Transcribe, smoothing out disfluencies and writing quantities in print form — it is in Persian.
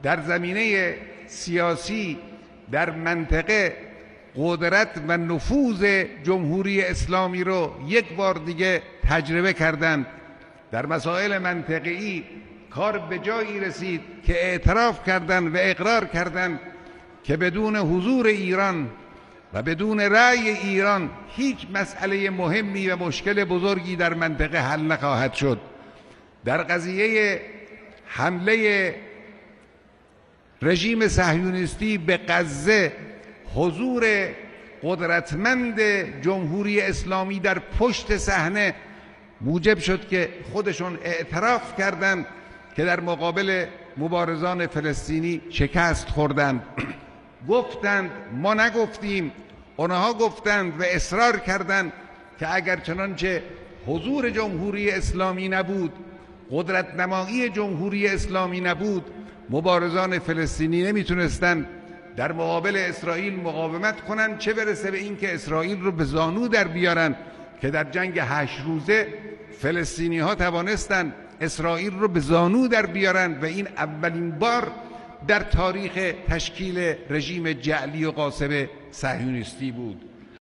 در زمینه سیاسی در منطقه قدرت و نفوذ جمهوری اسلامی رو یک بار دیگه تجربه کردند. در مسائل منطقه‌ای کار به جایی رسید که اعتراف کردند و اقرار کردند که بدون حضور ایران و بدون رأی ایران هیچ مسئله مهمی و مشکل بزرگی در منطقه حل نخواهد شد. در قضیه حمله رژیم صهیونیستی به غزه حضور قدرتمند جمهوری اسلامی در پشت صحنه موجب شد که خودشون اعتراف کردند که در مقابل مبارزان فلسطینی شکست خوردند. گفتند ما نگفتیم، اونها گفتند و اصرار کردند که اگر چنانچه حضور جمهوری اسلامی نبود، قدرت نمایی جمهوری اسلامی نبود، مبارزان فلسطینی نمیتونستند در مقابل اسرائیل مقاومت کنند، چه برسه به این که اسرائیل رو به زانو در بیارن که در جنگ 8 روزه فلسطینی ها توانستند اسرائیل رو به زانو در بیارن و این اولین بار در تاریخ تشکیل رژیم جعلی و غاصب صهیونیستی بود.